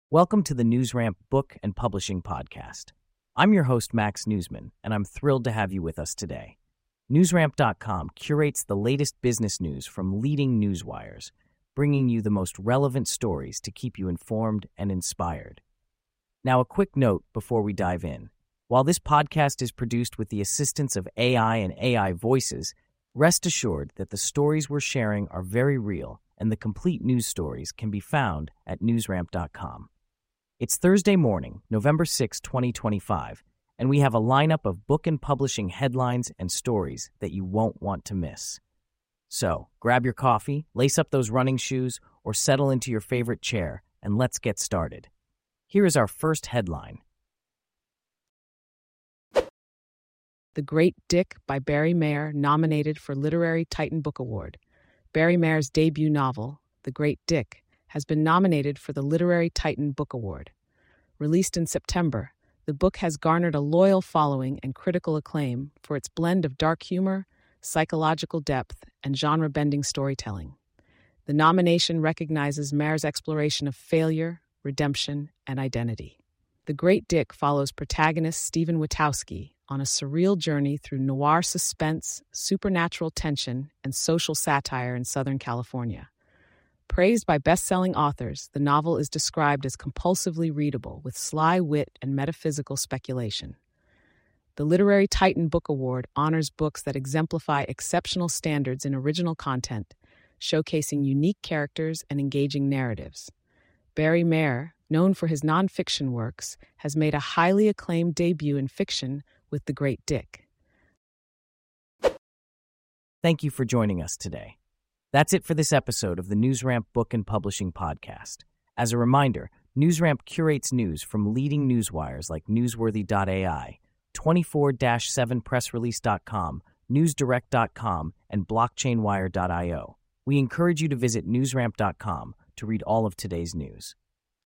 Welcome to the NewsRamp Book and Publishing Podcast. I'm your host, Max Newsman, and I'm thrilled to have you with us today. NewsRamp.com curates the latest business news from leading newswires, bringing you the most relevant stories to keep you informed and inspired. Now, a quick note before we dive in. While this podcast is produced with the assistance of AI and AI voices, rest assured that the stories we're sharing are very real, and the complete news stories can be found at newsramp.com. It's Thursday morning, November 6, 2025, and we have a lineup of book and publishing headlines and stories that you won't want to miss. So, grab your coffee, lace up those running shoes, or settle into your favorite chair, and let's get started. Here is our first headline. The Great Dick by Barry Mayer nominated for Literary Titan Book Award. Barry Mayer's debut novel, The Great Dick, has been nominated for the Literary Titan Book Award. Released in September, the book has garnered a loyal following and critical acclaim for its blend of dark humor, psychological depth, and genre-bending storytelling. The nomination recognizes Mayer's exploration of failure, redemption, and identity. The Great Dick follows protagonist Stephen Witowski on a surreal journey through noir suspense, supernatural tension, and social satire in Southern California. Praised by best-selling authors, the novel is described as compulsively readable with sly wit and metaphysical speculation. The Literary Titan Book Award honors books that exemplify exceptional standards in original content, showcasing unique characters and engaging narratives. Barry Mayer, known for his nonfiction works, has made a highly acclaimed debut in fiction with The Great Dick. Thank you for joining us today. That's it for this episode of the NewsRamp Book and Publishing Podcast. As a reminder, NewsRamp curates news from leading newswires like Newsworthy.ai, 24-7pressrelease.com, NewsDirect.com, and BlockchainWire.io. We encourage you to visit NewsRamp.com to read all of today's news.